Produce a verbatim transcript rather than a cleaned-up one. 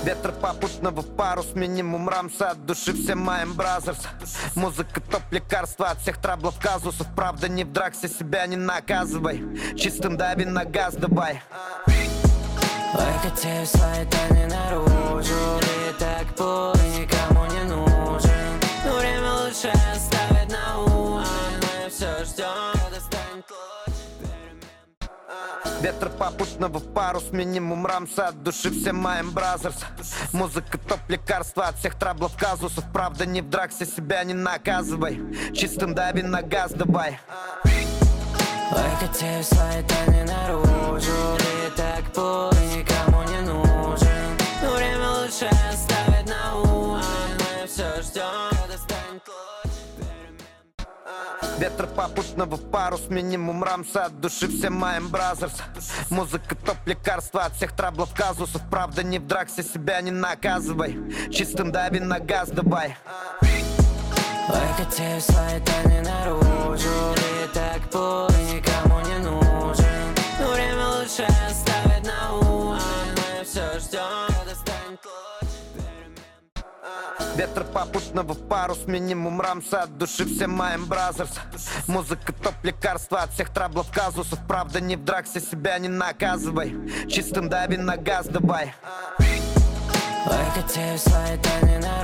Ветер попутного парус, минимум рамса от души всем моим бразерс. Музыка топ лекарства от всех траблов казусов. Правда не в драксе, себя не наказывай. Чистым дави на газ давай. Выкати свои тайны наружу. Ты так пуст, никому не нужен. Но время лучше оставить на ужин. Мы все ждем, когда станет лучше. Ветер попутного парус, минимум рамса от души всем моим бразерс. Музыка топ лекарства от всех траблов казусов. Правда не в драксе, себя не наказывай. Чистым дави на газ давай. Выкати свои тайны наружу. Ты так пуст, никому не нужен. Но время лучше оставить на ужин. Мы все ждем, когда станет лучше. Ветер попутного парус, минимум рамса от души всем моим бразерс. Музыка топ лекарства от всех траблов казусов. Правда не в драксе, себя не наказывай. Чистым дави на газ давай. Выкати свои тайны наружу. Ты так пуст, никому не нужен. Но время лучше оставить на ужин. Мы все ждем, когда станет лучше. Ветер попутного парус, минимум рамса от души всем моим бразерс. Музыка топ лекарства от всех траблов казусов. Правда не в драксе, себя не наказывай. Чистым дави на газ давай. Выкати свои тайны наружу.